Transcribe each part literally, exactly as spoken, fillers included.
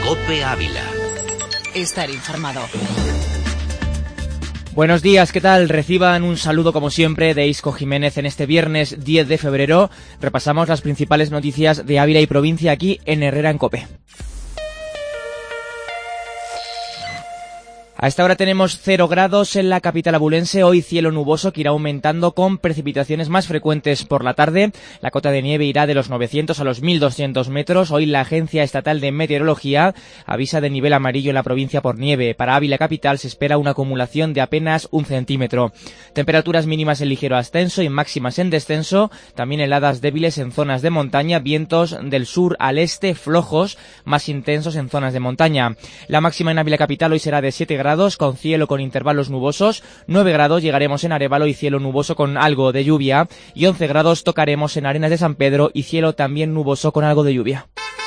COPE Ávila. Estar informado. Buenos días, ¿qué tal? Reciban un saludo como siempre de Isco Jiménez en este viernes diez de febrero. Repasamos las principales noticias de Ávila y provincia aquí en Herrera en COPE. A esta hora tenemos cero grados en la capital abulense, hoy cielo nuboso que irá aumentando con precipitaciones más frecuentes por la tarde. La cota de nieve irá de los novecientos a los mil doscientos metros. Hoy la Agencia Estatal de Meteorología avisa de nivel amarillo en la provincia por nieve. Para Ávila capital se espera una acumulación de apenas un centímetro. Temperaturas mínimas en ligero ascenso y máximas en descenso. También heladas débiles en zonas de montaña, vientos del sur al este flojos, más intensos en zonas de montaña. La máxima en Ávila capital hoy será de siete grados. Con cielo con intervalos nubosos, nueve grados llegaremos en Arévalo y cielo nuboso con algo de lluvia, y once grados tocaremos en Arenas de San Pedro y cielo también nuboso con algo de lluvia.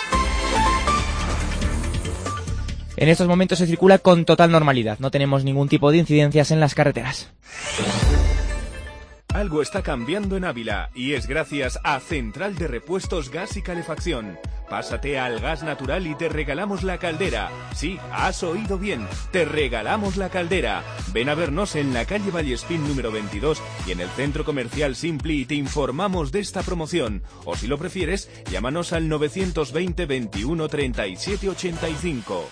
En estos momentos se circula con total normalidad, no tenemos ningún tipo de incidencias en las carreteras. Algo está cambiando en Ávila y es gracias a Central de Repuestos Gas y Calefacción. Pásate al gas natural y te regalamos la caldera. Sí, has oído bien, te regalamos la caldera. Ven a vernos en la calle Vallespín número veintidós y en el centro comercial Simpli y te informamos de esta promoción. O si lo prefieres, llámanos al novecientos veinte veintiuno treinta y siete ochenta y cinco.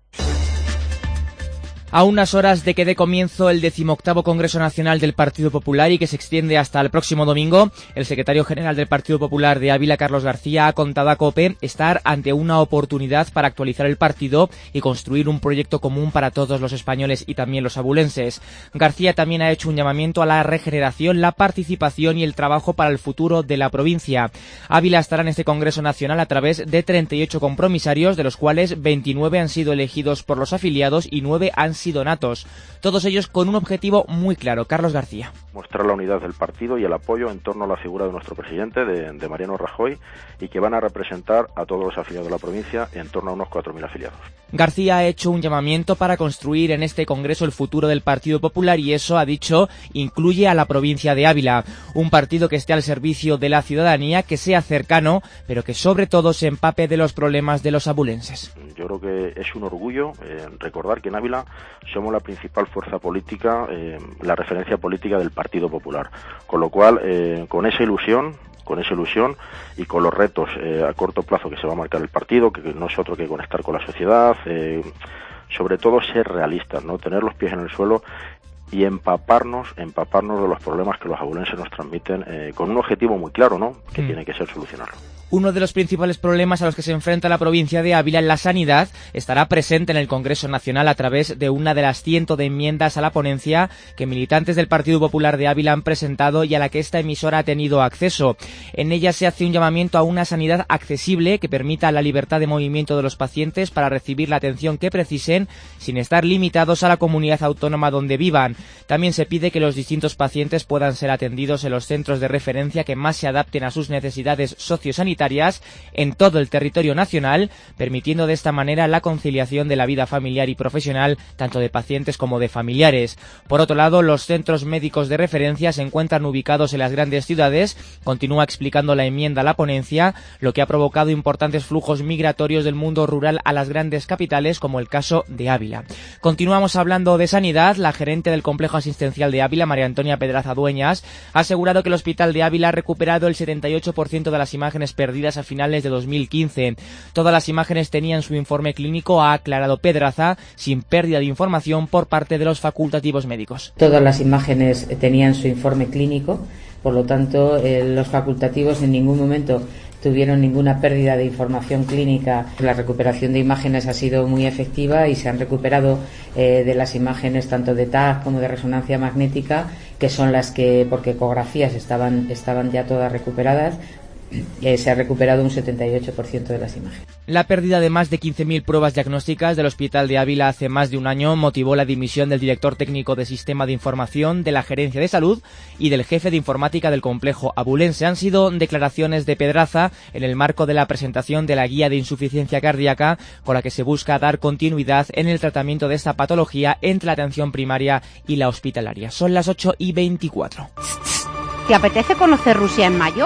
A unas horas de que dé comienzo el decimoctavo Congreso Nacional del Partido Popular y que se extiende hasta el próximo domingo, el secretario general del Partido Popular de Ávila, Carlos García, ha contado a COPE estar ante una oportunidad para actualizar el partido y construir un proyecto común para todos los españoles y también los abulenses. García también ha hecho un llamamiento a la regeneración, la participación y el trabajo para el futuro de la provincia. Ávila estará en este Congreso Nacional a través de treinta y ocho compromisarios, de los cuales veintinueve han sido elegidos por los afiliados y nueve han sido donatos, todos ellos con un objetivo muy claro. Carlos García. Mostrar la unidad del partido y el apoyo en torno a la figura de nuestro presidente, de, de Mariano Rajoy, y que van a representar a todos los afiliados de la provincia en torno a unos cuatro mil afiliados. García ha hecho un llamamiento para construir en este Congreso el futuro del Partido Popular y eso, ha dicho, incluye a la provincia de Ávila. Un partido que esté al servicio de la ciudadanía, que sea cercano, pero que sobre todo se empape de los problemas de los abulenses. Yo creo que es un orgullo eh, recordar que en Ávila somos la principal fuerza política, eh, la referencia política del Partido Popular. Con lo cual, eh, con esa ilusión, con esa ilusión y con los retos eh, a corto plazo que se va a marcar el partido, que no es otro que conectar con la sociedad, eh, sobre todo ser realistas, ¿no? Tener los pies en el suelo y empaparnos, empaparnos de los problemas que los abulenses nos transmiten, eh, con un objetivo muy claro, ¿no? Que mm. tiene que ser solucionarlo. Uno de los principales problemas a los que se enfrenta la provincia de Ávila, la sanidad, estará presente en el Congreso Nacional a través de una de las cientos de enmiendas a la ponencia que militantes del Partido Popular de Ávila han presentado y a la que esta emisora ha tenido acceso. En ella se hace un llamamiento a una sanidad accesible que permita la libertad de movimiento de los pacientes para recibir la atención que precisen sin estar limitados a la comunidad autónoma donde vivan. También se pide que los distintos pacientes puedan ser atendidos en los centros de referencia que más se adapten a sus necesidades sociosanitarias en todo el territorio nacional, permitiendo de esta manera la conciliación de la vida familiar y profesional tanto de pacientes como de familiares. Por otro lado, los centros médicos de referencia se encuentran ubicados en las grandes ciudades, continúa explicando la enmienda a la ponencia, lo que ha provocado importantes flujos migratorios del mundo rural a las grandes capitales, como el caso de Ávila. Continuamos hablando de sanidad. La gerente del complejo asistencial de Ávila, María Antonia Pedraza Dueñas, ha asegurado que el hospital de Ávila ha recuperado el setenta y ocho por ciento de las imágenes perdidas a finales de dos mil quince. Todas las imágenes tenían su informe clínico, ha aclarado Pedraza, sin pérdida de información por parte de los facultativos médicos. Todas las imágenes tenían su informe clínico, por lo tanto, eh, los facultativos en ningún momento tuvieron ninguna pérdida de información clínica. La recuperación de imágenes ha sido muy efectiva y se han recuperado eh, de las imágenes tanto de T A C como de resonancia magnética, que son las que, porque ecografías estaban, estaban ya todas recuperadas. Eh, se ha recuperado un setenta y ocho por ciento de las imágenes. La pérdida de más de quince mil pruebas diagnósticas del Hospital de Ávila hace más de un año motivó la dimisión del director técnico de Sistema de Información de la Gerencia de Salud y del jefe de informática del complejo abulense. Han sido declaraciones de Pedraza en el marco de la presentación de la guía de insuficiencia cardíaca, con la que se busca dar continuidad en el tratamiento de esta patología entre la atención primaria y la hospitalaria. Son las ocho y veinticuatro. ¿Te apetece conocer Rusia en mayo?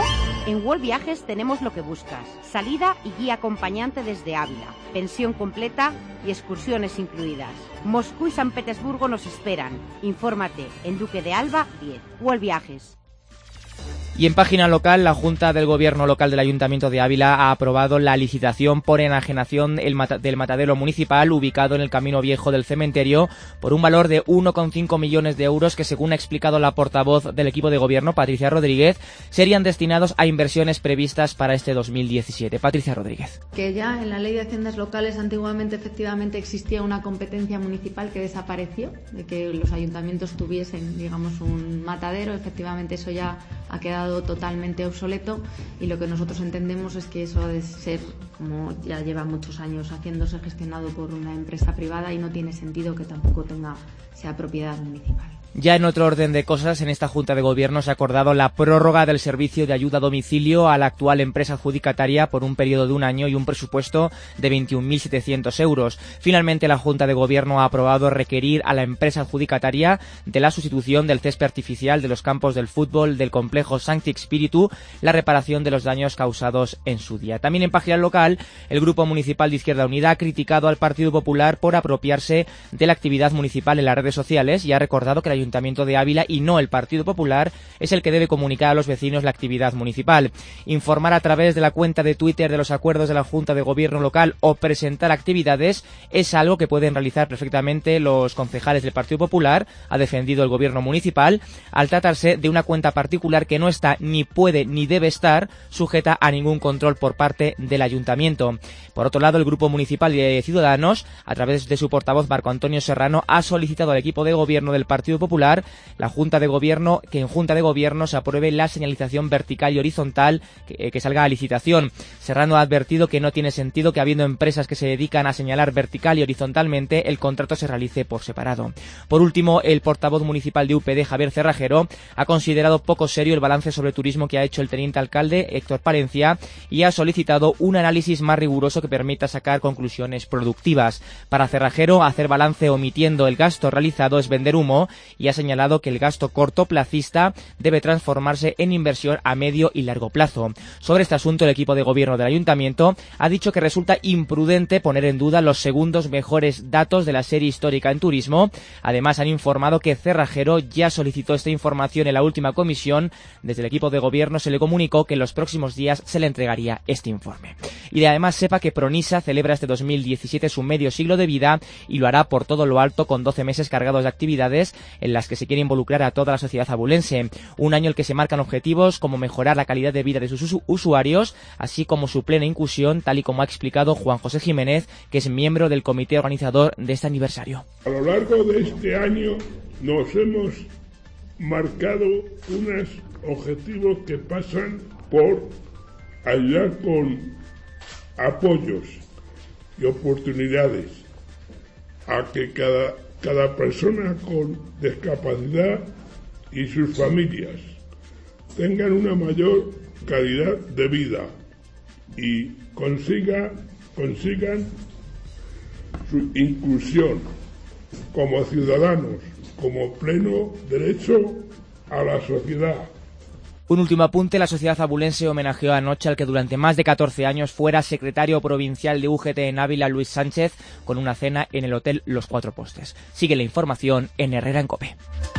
En World Viajes tenemos lo que buscas: salida y guía acompañante desde Ávila, pensión completa y excursiones incluidas. Moscú y San Petersburgo nos esperan. Infórmate en Duque de Alba diez. World Viajes. Y en página local, la Junta del Gobierno local del Ayuntamiento de Ávila ha aprobado la licitación por enajenación del matadero municipal ubicado en el Camino Viejo del Cementerio por un valor de uno coma cinco millones de euros que, según ha explicado la portavoz del equipo de gobierno, Patricia Rodríguez, serían destinados a inversiones previstas para este dos mil diecisiete. Patricia Rodríguez. Que ya en la Ley de Haciendas Locales antiguamente efectivamente existía una competencia municipal que desapareció, de que los ayuntamientos tuviesen, digamos, un matadero. Efectivamente eso ya ha quedado totalmente obsoleto, y lo que nosotros entendemos es que eso ha de ser, como ya lleva muchos años haciéndose, gestionado por una empresa privada, y no tiene sentido que tampoco tenga sea propiedad municipal. Ya en otro orden de cosas, en esta Junta de Gobierno se ha acordado la prórroga del servicio de ayuda a domicilio a la actual empresa adjudicataria por un periodo de un año y un presupuesto de veintiún mil setecientos euros. Finalmente, la Junta de Gobierno ha aprobado requerir a la empresa adjudicataria de la sustitución del césped artificial de los campos del fútbol del complejo Sancti Spiritu, la reparación de los daños causados en su día. También en página local, el Grupo Municipal de Izquierda Unida ha criticado al Partido Popular por apropiarse de la actividad municipal en las redes sociales y ha recordado que la Ayuntamiento de Ávila y no el Partido Popular es el que debe comunicar a los vecinos la actividad municipal. Informar a través de la cuenta de Twitter de los acuerdos de la Junta de Gobierno local o presentar actividades es algo que pueden realizar perfectamente los concejales del Partido Popular, ha defendido el Gobierno municipal, al tratarse de una cuenta particular que no está, ni puede, ni debe estar sujeta a ningún control por parte del Ayuntamiento. Por otro lado, el Grupo Municipal de Ciudadanos, a través de su portavoz Marco Antonio Serrano, ha solicitado al equipo de gobierno del Partido Popular la Junta de Gobierno, que en Junta de Gobierno se apruebe la señalización vertical y horizontal que, que salga a licitación. Serrano ha advertido que no tiene sentido que, habiendo empresas que se dedican a señalar vertical y horizontalmente, el contrato se realice por separado. Por último, el portavoz municipal de U P D, Javier Cerrajero, ha considerado poco serio el balance sobre turismo que ha hecho el teniente alcalde, Héctor Palencia, y ha solicitado un análisis más riguroso que permita sacar conclusiones productivas. Para Cerrajero, hacer balance omitiendo el gasto realizado es vender humo, y ha señalado que el gasto cortoplacista debe transformarse en inversión a medio y largo plazo. Sobre este asunto, el equipo de gobierno del Ayuntamiento ha dicho que resulta imprudente poner en duda los segundos mejores datos de la serie histórica en turismo. Además, han informado que Cerrajero ya solicitó esta información en la última comisión. Desde el equipo de gobierno se le comunicó que en los próximos días se le entregaría este informe. Y además sepa que Pronisa celebra este dos mil diecisiete su medio siglo de vida y lo hará por todo lo alto, con doce meses cargados de actividades en las que se quiere involucrar a toda la sociedad abulense. Un año en el que se marcan objetivos como mejorar la calidad de vida de sus usuarios, así como su plena inclusión, tal y como ha explicado Juan José Jiménez, que es miembro del comité organizador de este aniversario. A lo largo de este año nos hemos marcado unos objetivos que pasan por ayudar con apoyos y oportunidades a que cada Cada persona con discapacidad y sus familias tengan una mayor calidad de vida y consiga, consigan su inclusión como ciudadanos, como pleno derecho a la sociedad. Un último apunte: la sociedad abulense homenajeó anoche al que durante más de catorce años fuera secretario provincial de U G T en Ávila, Luis Sánchez, con una cena en el Hotel Los Cuatro Postes. Sigue la información en Herrera en COPE.